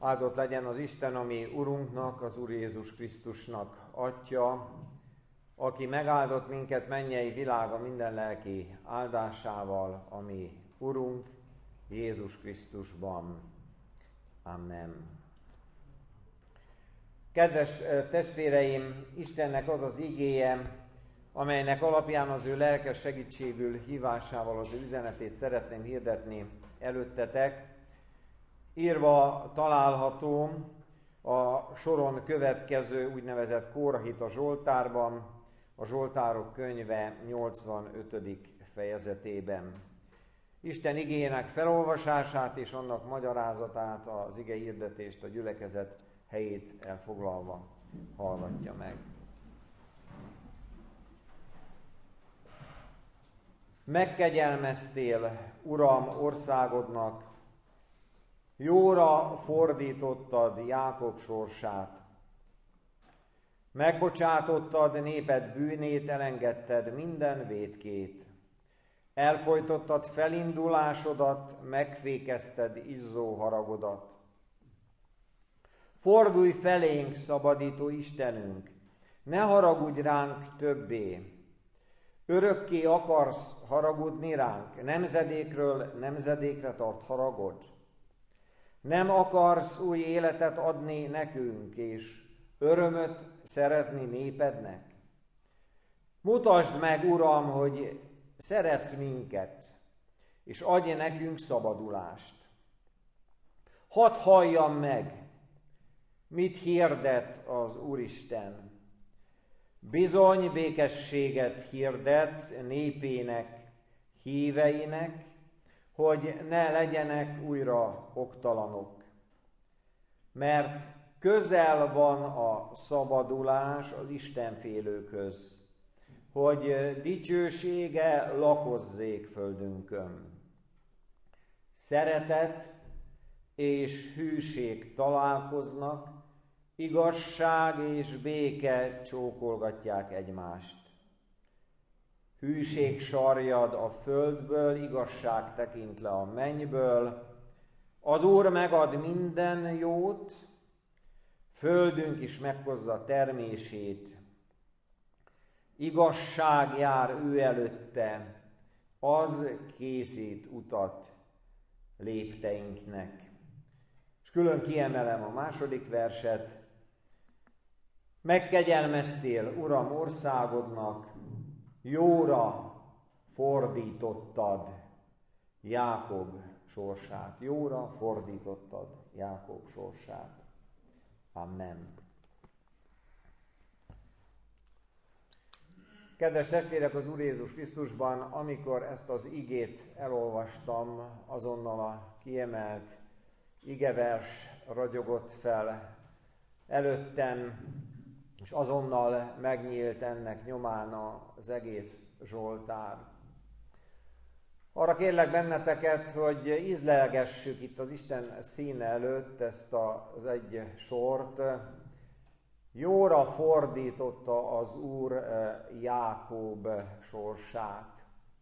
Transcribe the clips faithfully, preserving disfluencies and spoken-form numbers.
Áldott legyen az Isten, ami Urunknak, az Úr Jézus Krisztusnak Atya, aki megáldott minket mennyei világa minden lelki áldásával, ami Urunk Jézus Krisztusban. Amen. Kedves testvéreim, Istennek az az igéje, amelynek alapján az ő lelkes segítségül hívásával az ő üzenetét szeretném hirdetni előttetek. Írva található a soron következő úgynevezett Kórahita Zsoltárban, a Zsoltárok könyve nyolcvanötödik fejezetében. Isten igéjének felolvasását és annak magyarázatát, az ige hirdetést a gyülekezet helyét elfoglalva hallgatja meg. Megkegyelmeztél, Uram, országodnak, jóra fordítottad Jákob sorsát. Megbocsátottad néped bűnét, elengedted minden vétkét. Elfojtottad felindulásodat, megfékezted izzó haragodat. Fordulj felénk, szabadító Istenünk, ne haragudj ránk többé. Örökké akarsz haragudni ránk, nemzedékről nemzedékre tart haragod. Nem akarsz új életet adni nekünk, és örömöt szerezni népednek? Mutasd meg, Uram, hogy szeretsz minket, és adj nekünk szabadulást. Hadd halljam meg, mit hirdet az Úristen. Bizony békességet hirdet népének, híveinek, hogy ne legyenek újra oktalanok. Mert közel van a szabadulás az Istenfélőkhöz, hogy dicsősége lakozzék földünkön. Szeretet és hűség találkoznak, igazság és béke csókolgatják egymást. Hűség sarjad a földből, igazság tekint le a mennyből. Az Úr megad minden jót, földünk is meghozza termését. Igazság jár ő előtte, az készít utat lépteinknek. És külön kiemelem a második verset. Megkegyelmeztél, Uram, országodnak, jóra fordítottad Jákob sorsát. Jóra fordítottad Jákob sorsát. Amen. Kedves testvérek az Úr Jézus Krisztusban, amikor ezt az igét elolvastam, azonnal a kiemelt igevers ragyogott fel előttem, és azonnal megnyílt ennek nyomán az egész Zsoltár. Arra kérlek benneteket, hogy ízlelgessük itt az Isten színe előtt ezt az egy sort. Jóra fordította az Úr Jákob sorsát.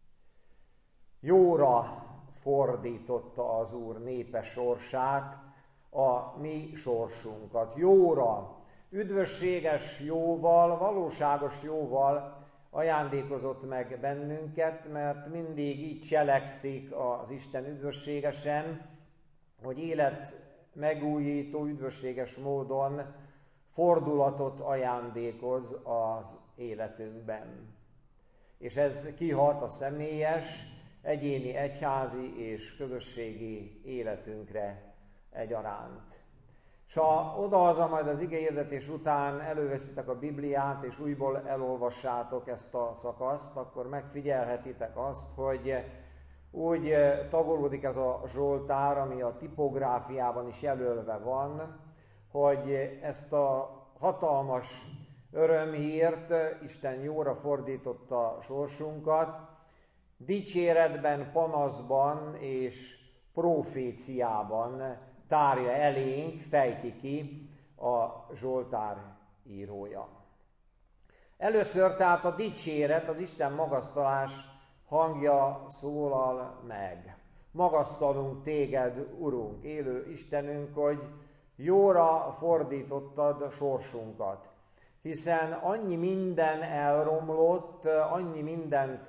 Jóra fordította az Úr népe sorsát, a mi sorsunkat. Jóra, üdvösséges jóval, valóságos jóval ajándékozott meg bennünket, mert mindig így cselekszik az Isten üdvösségesen, hogy élet megújító, üdvösséges módon fordulatot ajándékoz az életünkben. És ez kihat a személyes, egyéni, egyházi és közösségi életünkre egyaránt. És ha odahaza majd az igehirdetés után előveszitek a Bibliát, és újból elolvassátok ezt a szakaszt, akkor megfigyelhetitek azt, hogy úgy tagolódik ez a Zsoltár, ami a tipográfiában is jelölve van, hogy ezt a hatalmas örömhírt, Isten jóra fordította sorsunkat, dicséretben, panaszban és proféciában tárja elénk, fejti ki a Zsoltár írója. Először tehát a dicséret, az Isten magasztalás hangja szólal meg. Magasztalunk téged, Urunk, élő Istenünk, hogy jóra fordítottad sorsunkat. Hiszen annyi minden elromlott, annyi mindent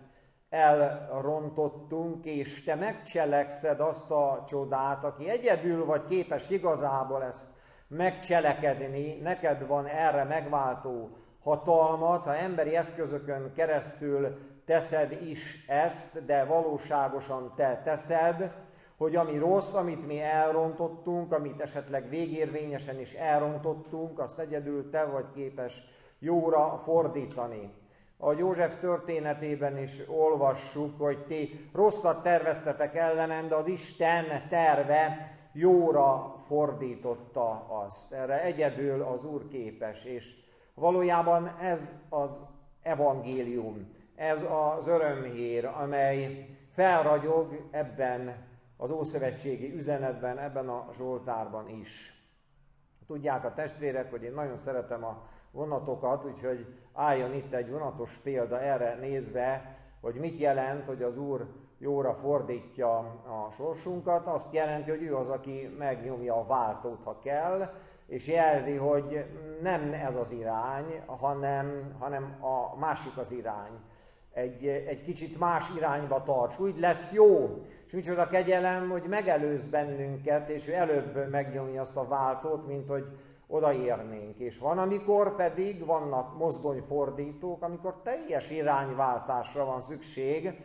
elrontottunk, és te megcselekszed azt a csodát, aki egyedül vagy képes igazából ezt megcselekedni, neked van erre megváltó hatalmat, ha emberi eszközökön keresztül teszed is ezt, de valóságosan te teszed, hogy ami rossz, amit mi elrontottunk, amit esetleg végérvényesen is elrontottunk, azt egyedül te vagy képes jóra fordítani. A József történetében is olvassuk, hogy ti rosszat terveztetek ellenem, de az Isten terve jóra fordította azt. Erre egyedül az Úr képes, és valójában ez az evangélium, ez az örömhír, amely felragyog ebben az ószövetségi üzenetben, ebben a Zsoltárban is. Tudják a testvérek, hogy én nagyon szeretem a vonatokat, úgyhogy álljon itt egy vonatos példa erre nézve, hogy mit jelent, hogy az Úr jóra fordítja a sorsunkat. Azt jelenti, hogy ő az, aki megnyomja a váltót, ha kell, és jelzi, hogy nem ez az irány, hanem, hanem a másik az irány. Egy, egy kicsit más irányba tarts, úgy lesz jó. És micsoda kegyelem, hogy megelőz bennünket, és ő előbb megnyomja azt a váltót, mint hogy odaérnénk. És van, amikor pedig vannak mozdonyfordítók, amikor teljes irányváltásra van szükség,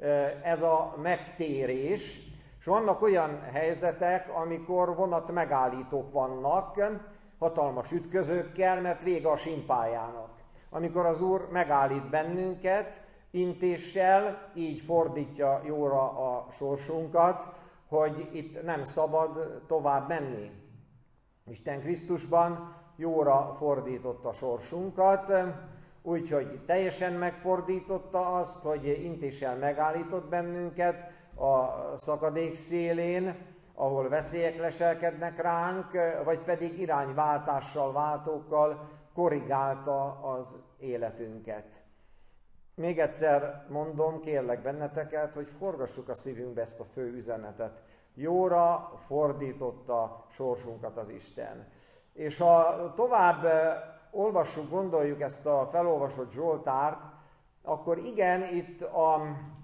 ez a megtérés. És vannak olyan helyzetek, amikor vonat megállítók vannak, hatalmas ütközőkkel, mert vége a simpályának. Amikor az Úr megállít bennünket, intéssel, így fordítja jóra a sorsunkat, hogy itt nem szabad tovább menni. Isten Krisztusban jóra fordította sorsunkat, úgyhogy teljesen megfordította azt, hogy intéssel megállított bennünket a szakadék szélén, ahol veszélyek leselkednek ránk, vagy pedig irányváltással, váltókkal korrigálta az életünket. Még egyszer mondom, kérlek benneteket, hogy forgassuk a szívünkbe ezt a fő üzenetet. Jóra fordította sorsunkat az Isten. És ha tovább olvassuk, gondoljuk ezt a felolvasott Zsoltárt, akkor igen, itt a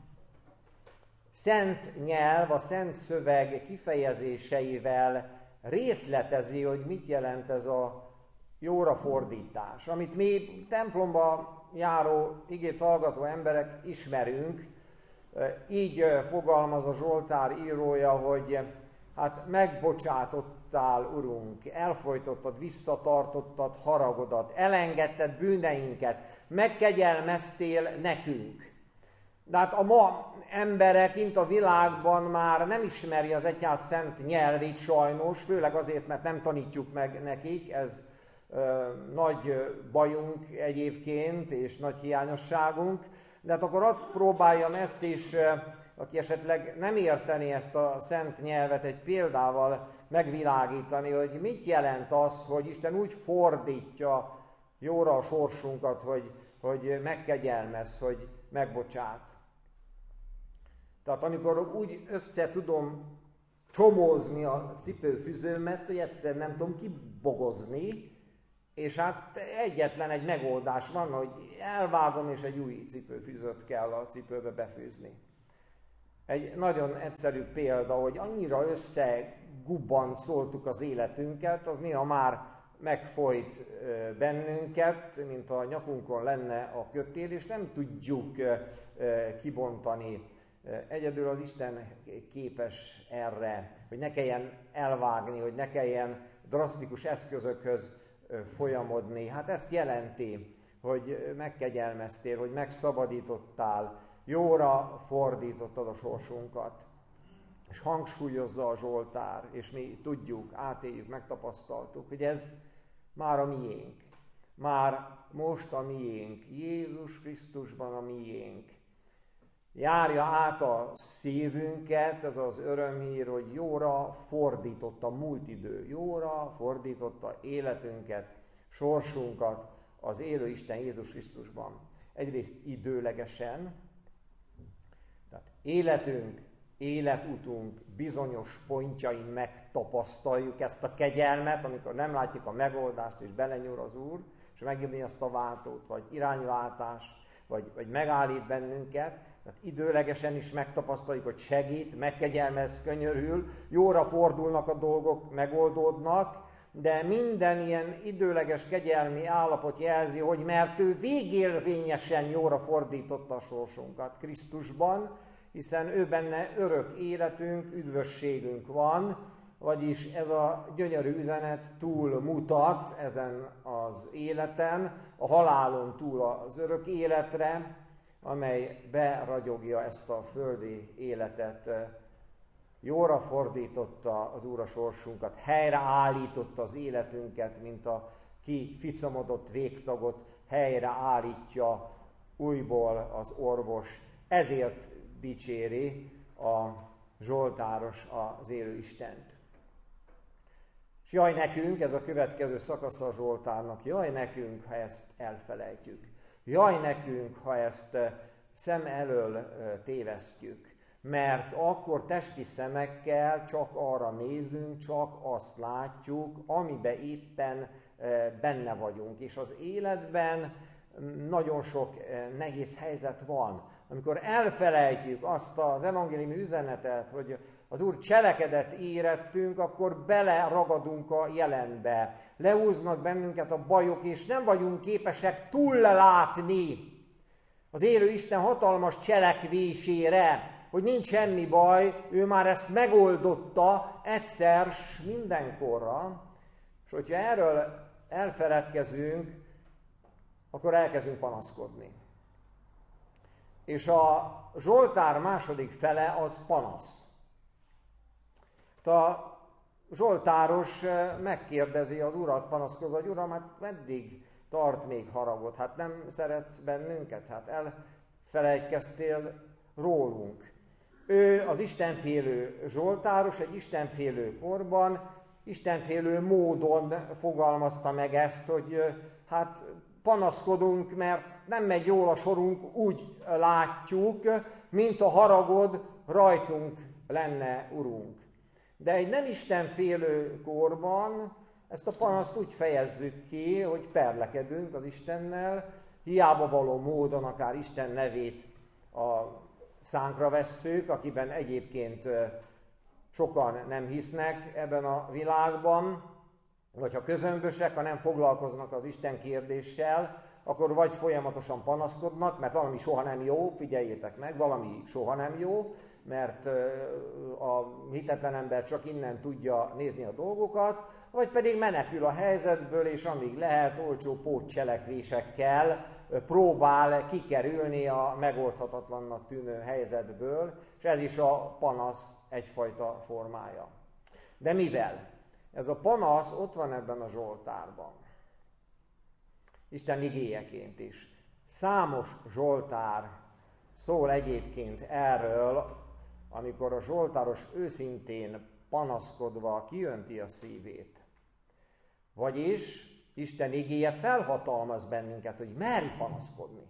szent nyelv, a szent szöveg kifejezéseivel részletezi, hogy mit jelent ez a jóra fordítás. Amit mi templomba járó, igét hallgató emberek ismerünk, így fogalmaz a Zsoltár írója, hogy hát megbocsátottál, Urunk, elfojtottad, visszatartottad haragodat, elengedted bűneinket, megkegyelmeztél nekünk. De hát a ma emberek kint a világban már nem ismeri az egyház szent nyelvét sajnos, főleg azért, mert nem tanítjuk meg nekik, ez ö, nagy bajunk egyébként, és nagy hiányosságunk. De hát akkor ott próbáljam ezt is, aki esetleg nem érteni ezt a szent nyelvet, egy példával megvilágítani, hogy mit jelent az, hogy Isten úgy fordítja jóra a sorsunkat, hogy, hogy megkegyelmez, hogy megbocsát. Tehát amikor úgy össze tudom csomózni a cipőfüzőmet, hogy egyszer nem tudom kibogozni, és hát egyetlen egy megoldás van, hogy elvágom, és egy új cipőfűzőt kell a cipőbe befűzni. Egy nagyon egyszerű példa, hogy annyira összegubbancoltuk az életünket, az néha már megfojt bennünket, mint a nyakunkon lenne a kötél, és nem tudjuk kibontani. Egyedül az Isten képes erre, hogy ne kelljen elvágni, hogy ne kelljen drasztikus eszközökhöz folyamodni. Hát ezt jelenti, hogy megkegyelmeztél, hogy megszabadítottál, jóra fordítottad a sorsunkat. És hangsúlyozza a Zsoltár, és mi tudjuk, átéljük, megtapasztaltuk, hogy ez már a miénk. Már most a miénk. Jézus Krisztusban a miénk. Járja át a szívünket, ez az örömhír, hogy jóra fordította múlt idő, jóra fordította életünket, sorsunkat az élő Isten Jézus Krisztusban. Egyrészt időlegesen, tehát életünk életutunk bizonyos pontjain megtapasztaljuk ezt a kegyelmet, amikor nem látjuk a megoldást, és belenyúl az Úr, és megjönni azt a váltót, vagy irányváltás, vagy, vagy megállít bennünket, tehát időlegesen is megtapasztaljuk, hogy segít, megkegyelmez, könyörül, jóra fordulnak a dolgok, megoldódnak, de minden ilyen időleges kegyelmi állapot jelzi, hogy mert ő végérvényesen jóra fordította a sorsunkat Krisztusban, hiszen ő benne örök életünk, üdvösségünk van, vagyis ez a gyönyörű üzenet túl mutat ezen az életen, a halálon túl az örök életre, amely beragyogja ezt a földi életet. Jóra fordította az Úr a sorsunkat, helyreállította az életünket, mint a kificamodott végtagot helyreállítja újból az orvos. Ezért dicséri a zsoltáros az élő Istent. És jaj nekünk, ez a következő szakasz a zsoltárnak, jaj nekünk, ha ezt elfelejtjük. Jaj nekünk, ha ezt szem elől tévesztjük. Mert akkor testi szemekkel csak arra nézünk, csak azt látjuk, amiben éppen benne vagyunk. És az életben nagyon sok nehéz helyzet van. Amikor elfelejtjük azt az evangéliumi üzenetet, hogy az Úr cselekedet érettünk, akkor beleragadunk a jelenbe. Leúznak bennünket a bajok, és nem vagyunk képesek túllátni az élő Isten hatalmas cselekvésére, hogy nincs semmi baj, ő már ezt megoldotta egyszer s mindenkorra, és hogyha erről elfeledkezünk, akkor elkezdünk panaszkodni. És a zsoltár második fele az panasz. A zsoltáros megkérdezi az Urat panaszkodva, hogy Uram, hát meddig tart még haragot? Hát nem szeretsz bennünket? Hát elfelejtkeztél rólunk. Ő az istenfélő zsoltáros, egy istenfélő korban, istenfélő módon fogalmazta meg ezt, hogy hát panaszkodunk, mert nem megy jól a sorunk, úgy látjuk, mint a haragod rajtunk lenne, Urunk. De egy nem istenfélő korban ezt a panaszt úgy fejezzük ki, hogy perlekedünk az Istennel, hiába való módon akár Isten nevét a szánkra vesszük, akiben egyébként sokan nem hisznek ebben a világban, vagy ha közömbösek, ha nem foglalkoznak az Isten kérdéssel, akkor vagy folyamatosan panaszkodnak, mert valami soha nem jó, figyeljétek meg, valami soha nem jó, mert a hitetlen ember csak innen tudja nézni a dolgokat, vagy pedig menekül a helyzetből, és amíg lehet, olcsó pótcselekvésekkel próbál kikerülni a megoldhatatlannak tűnő helyzetből, és ez is a panasz egyfajta formája. De mivel? Ez a panasz ott van ebben a zsoltárban. Isten igéjeként is. Számos zsoltár szól egyébként erről, amikor a zsoltáros őszintén panaszkodva kiönti a szívét. Vagyis Isten igéje felhatalmaz bennünket, hogy merj panaszkodni.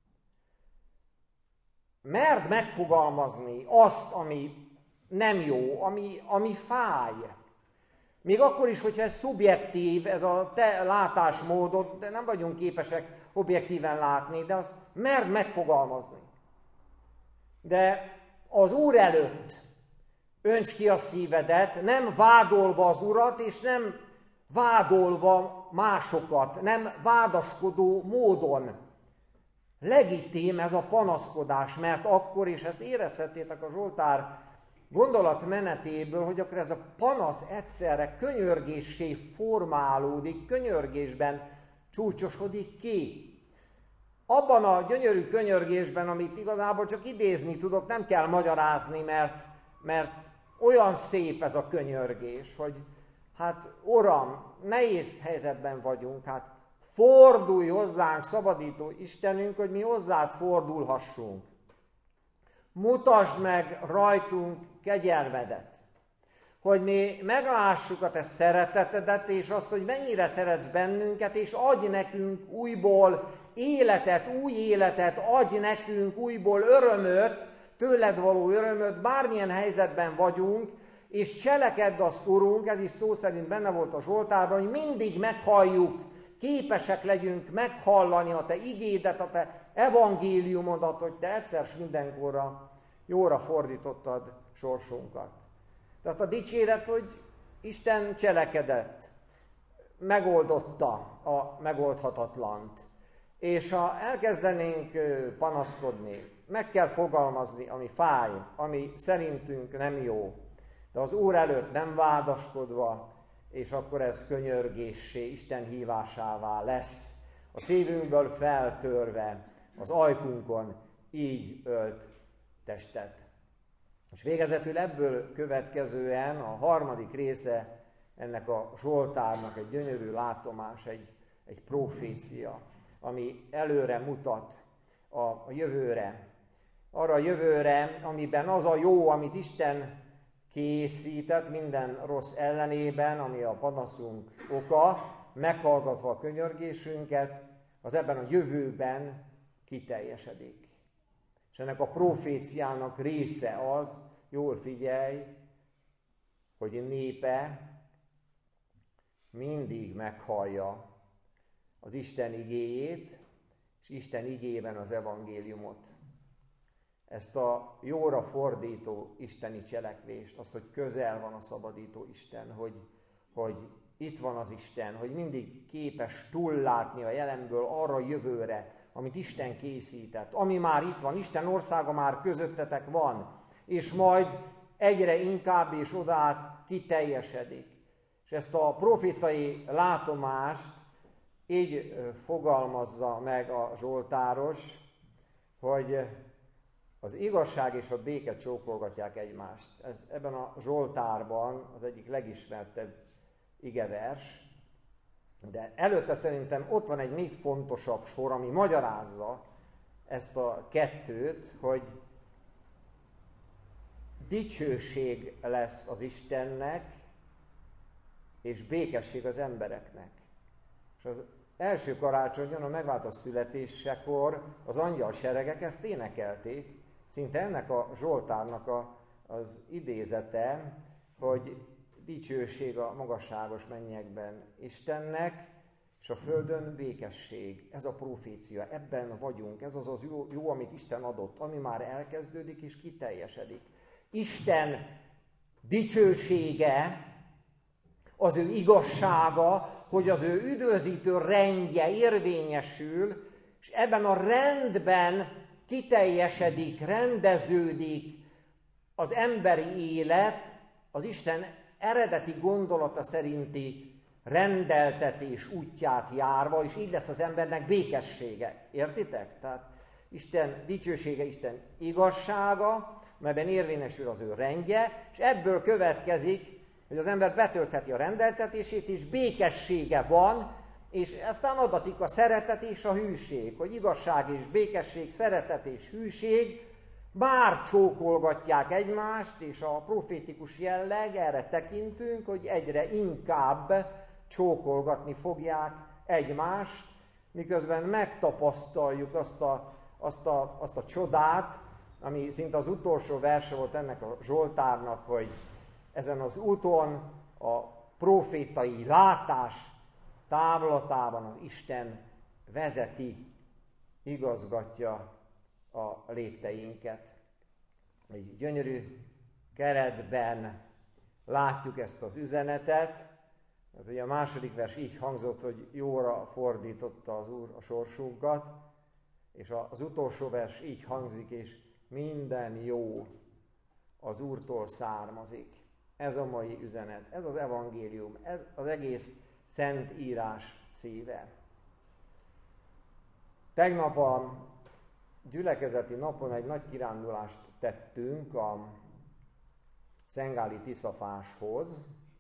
Merd megfogalmazni azt, ami nem jó, ami, ami fáj. Még akkor is, hogyha ez szubjektív, ez a te látásmódod, de nem vagyunk képesek objektíven látni, de azt merd megfogalmazni. De az Úr előtt önts ki a szívedet, nem vádolva az Urat, és nem vádolva másokat, nem vádaskodó módon. Legitim ez a panaszkodás, mert akkor, és ezt érezhettétek a Zsoltár gondolatmenetéből, hogy akkor ez a panasz egyszerre könyörgéssé formálódik, könyörgésben csúcsosodik ki. Abban a gyönyörű könyörgésben, amit igazából csak idézni tudok, nem kell magyarázni, mert, mert olyan szép ez a könyörgés, hogy hát Uram, nehéz helyzetben vagyunk, hát fordulj hozzánk, szabadító Istenünk, hogy mi hozzád fordulhassunk. Mutasd meg rajtunk kegyelmedet, hogy mi meglássuk a te szeretetedet, és azt, hogy mennyire szeretsz bennünket, és adj nekünk újból életet, új életet, adj nekünk újból örömöt, tőled való örömöt, bármilyen helyzetben vagyunk, és cselekedd azt, Urunk, ez is szó szerint benne volt a Zsoltárban, hogy mindig meghalljuk, képesek legyünk meghallani a Te igédet, a Te evangéliumodat, hogy Te egyszer s mindenkorra jóra fordítottad sorsunkat. Tehát a dicséret, hogy Isten cselekedett, megoldotta a megoldhatatlant. És ha elkezdenénk panaszkodni, meg kell fogalmazni, ami fáj, ami szerintünk nem jó, de az Úr előtt nem vádaskodva, és akkor ez könyörgéssé, Isten hívásává lesz. A szívünkből feltörve, az ajkunkon így ölt testet. És végezetül ebből következően a harmadik része ennek a Zsoltárnak egy gyönyörű látomás, egy, egy profécia, ami előre mutat a, a jövőre. Arra a jövőre, amiben az a jó, amit Isten készített minden rossz ellenében, ami a panaszunk oka, meghallgatva a könyörgésünket, az ebben a jövőben kiteljesedik. És ennek a proféciának része az, jól figyelj, hogy népe mindig meghallja az Isten igéjét, és Isten igéjében az evangéliumot. Ezt a jóra fordító isteni cselekvést, azt, hogy közel van a szabadító Isten, hogy, hogy itt van az Isten, hogy mindig képes túllátni a jelenből arra a jövőre, amit Isten készített, ami már itt van, Isten országa már közöttetek van, és majd egyre inkább és odát kiteljesedik. És ezt a profétai látomást így fogalmazza meg a zsoltáros, hogy az igazság és a béke csókolgatják egymást. Ez ebben a Zsoltárban az egyik legismertebb igevers, de előtte szerintem ott van egy még fontosabb sor, ami magyarázza ezt a kettőt, hogy dicsőség lesz az Istennek, és békesség az embereknek. És az első karácsonyon, a megváltott születésekor az angyal seregek ezt énekelték, szinte ennek a Zsoltárnak a, az idézete, hogy dicsőség a magasságos mennyekben Istennek, és a földön békesség. Ez a profécia, ebben vagyunk, ez az az jó, jó, amit Isten adott, ami már elkezdődik és kiteljesedik. Isten dicsősége, az ő igazsága, hogy az ő üdvözítő rendje érvényesül, és ebben a rendben kiteljesedik, rendeződik az emberi élet, az Isten eredeti gondolata szerinti rendeltetés útját járva, és így lesz az embernek békessége. Értitek? Tehát Isten dicsősége, Isten igazsága, melyben érvényesül az ő rendje, és ebből következik, hogy az ember betöltheti a rendeltetését, és békessége van, és aztán adatik a szeretet és a hűség, hogy igazság és békesség, szeretet és hűség bár csókolgatják egymást, és a profétikus jelleg, erre tekintünk, hogy egyre inkább csókolgatni fogják egymást, miközben megtapasztaljuk azt a, azt a, azt a csodát, ami szinte az utolsó verse volt ennek a Zsoltárnak, hogy ezen az úton a profétai látás távlatában az Isten vezeti, igazgatja a lépteinket. Egy gyönyörű keretben látjuk ezt az üzenetet. Ez ugye a második vers így hangzott, hogy jóra fordította az Úr a sorsunkat, és az utolsó vers így hangzik, és minden jó az Úrtól származik. Ez a mai üzenet, ez az evangélium, ez az egész szent írás szíve. Tegnap a gyülekezeti napon egy nagy kirándulást tettünk a Szengáli Tiszafáshoz.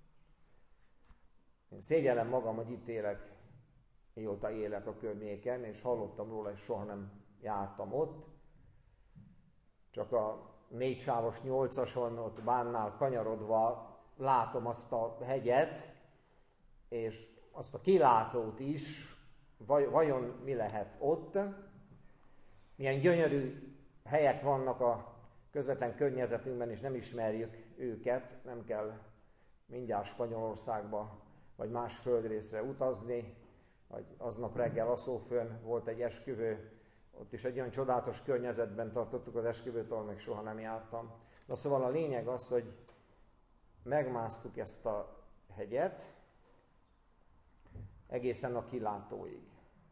Én szégyellem magam, hogy itt élek, mióta élek a környéken, és hallottam róla, és soha nem jártam ott. Csak a négysávos nyolcason, ott Bánnál kanyarodva látom azt a hegyet, és azt a kilátót is, vajon mi lehet ott. Milyen gyönyörű helyek vannak a közvetlen környezetünkben is nem ismerjük őket, nem kell mindjárt Spanyolországba vagy más földrészre utazni, vagy aznap reggel Aszófőn volt egy esküvő, ott is egy olyan csodálatos környezetben tartottuk az esküvőt, ahol még soha nem jártam. Na szóval a lényeg az, hogy megmásztuk ezt a hegyet egészen a kilátóig.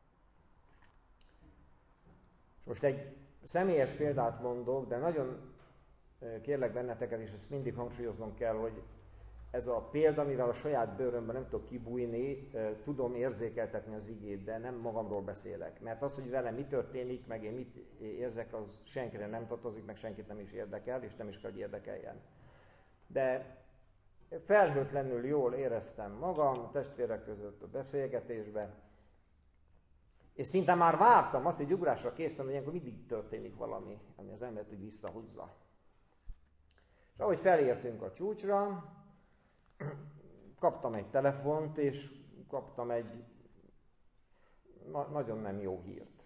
És most egy személyes példát mondok, de nagyon kérlek benneteket, és ezt mindig hangsúlyoznom kell, hogy ez a példa, mivel a saját bőrömben nem tudok kibújni, tudom érzékeltetni az igét, de nem magamról beszélek. Mert az, hogy velem mi történik, meg én mit érzek, az senkire nem tartozik, meg senkit nem is érdekel, és nem is kell, hogy érdekeljen. De felhőtlenül jól éreztem magam a testvérek között a beszélgetésben, és szinte már vártam azt, hogy ugrásra készen, hogy ilyenkor mindig történik valami, ami az embert így visszahúzza. És ahogy felértünk a csúcsra, kaptam egy telefont, és kaptam egy na- nagyon nem jó hírt.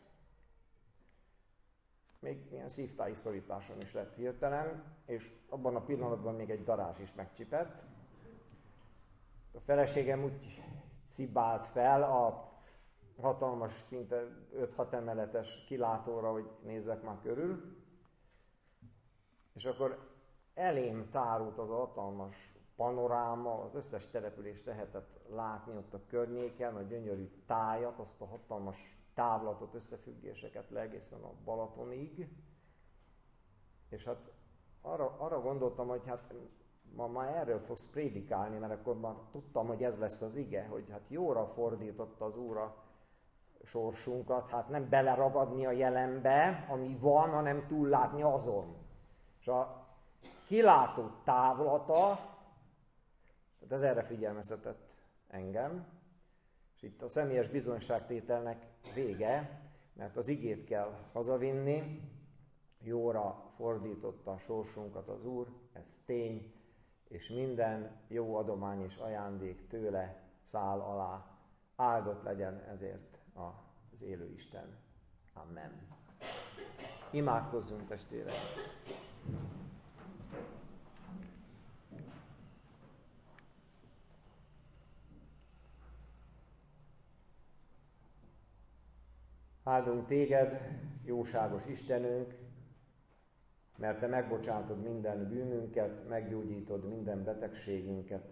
Még ilyen szívtáji szorításon is lett hirtelen, és abban a pillanatban még egy darázs is megcsipett. A feleségem úgy cibált fel a hatalmas, szinte öt-hat emeletes kilátóra, hogy nézzek már körül. És akkor elém tárult az a hatalmas panoráma, az összes települést lehetett látni ott a környéken, a gyönyörű tájat, azt a hatalmas távlatot, összefüggéseket le egészen a Balatonig. És hát arra, arra gondoltam, hogy hát ma már erről fogsz prédikálni, mert akkor már tudtam, hogy ez lesz az ige, hogy hát jóra fordította az Úr a sorsunkat, hát nem beleragadni a jelenbe, ami van, hanem túllátni azon. És a kilátó távlata, tehát ez erre figyelmeztetett engem, és itt a személyes bizonyságtételnek vége, mert az igét kell hazavinni, jóra fordította a sorsunkat az Úr, ez tény, és minden jó adomány és ajándék tőle száll alá. Áldott legyen ezért az élő Isten. Amen. Imádkozzunk, testvérek! Áldunk téged, jóságos Istenünk, mert te megbocsátod minden bűnünket, meggyógyítod minden betegségünket,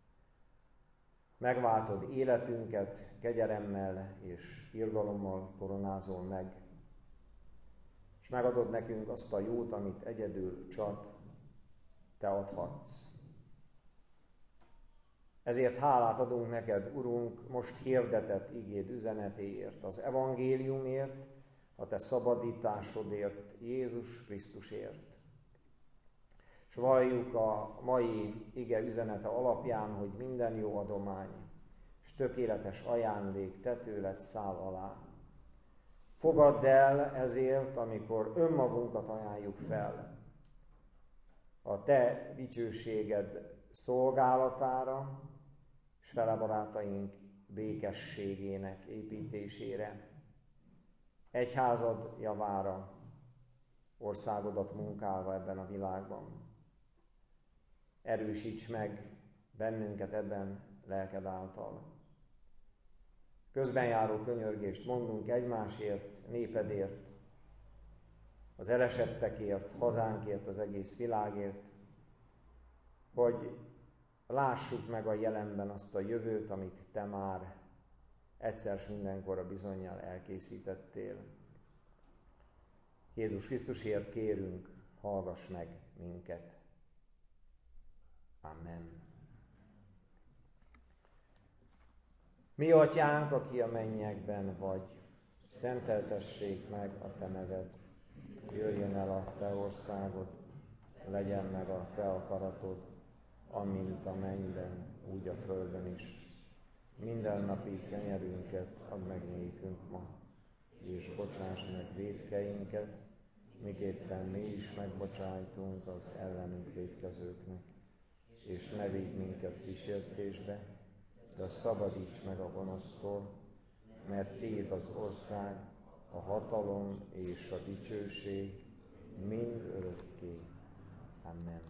megváltod életünket, kegyelemmel és irgalommal koronázol meg, és megadod nekünk azt a jót, amit egyedül csak te adhatsz. Ezért hálát adunk neked, Urunk, most hirdetett igéd üzenetéért, az evangéliumért, a te szabadításodért, Jézus Krisztusért. És valljuk a mai ige üzenete alapján, hogy minden jó adomány és tökéletes ajándék te tőled száll alá. Fogadd el ezért, amikor önmagunkat ajánljuk fel, a te dicsőséged szolgálatára, és fele barátaink békességének építésére, egyházad javára, országodat munkálva ebben a világban. Erősíts meg bennünket ebben lelked által. Közbenjáró könyörgést mondunk egymásért, népedért, az elesettekért, hazánkért, az egész világért, hogy lássuk meg a jelenben azt a jövőt, amit te már egyszer s mindenkorra bizonnyal elkészítettél. Jézus Krisztusért kérünk, hallgass meg minket. Amen. Mi atyánk, aki a mennyekben vagy, szenteltessék meg a te neved, jöjjön el a te országod, legyen meg a te akaratod, amint a mennyben, úgy a földön is. Mindennapi kenyerünket add meg nékünk ma, és bocsáss meg vétkeinket, miképpen mi is megbocsájtunk az ellenünk vétkezőknek. És ne vigy minket kísértésbe, de szabadíts meg a gonosztól, mert tiéd az ország, a hatalom és a dicsőség mind örökké. Amen.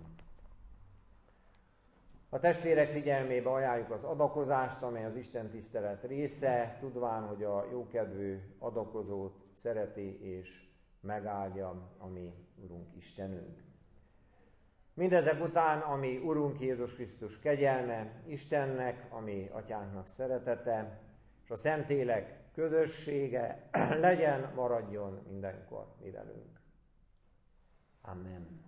A testvérek figyelmébe ajánljuk az adakozást, amely az Isten tisztelet része, tudván, hogy a jókedvű adakozót szereti és megáldja a mi Urunk Istenünk. Mindezek után, ami Urunk Jézus Krisztus kegyelme, Istennek, ami Atyánknak szeretete, és a Szentlélek közössége legyen, maradjon mindenkor mi velünk. Amen.